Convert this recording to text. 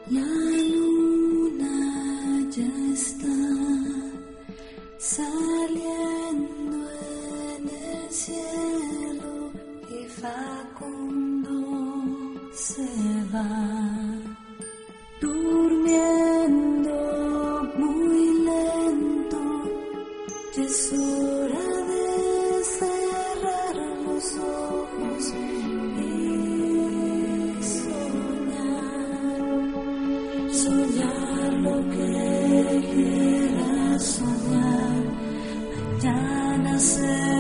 La luna ya está saliendo en el cielo y Facundo se va durmiendo muy lento. Ya es hora de cerrar los ojos y soñar lo que quieras soñar. Mañana será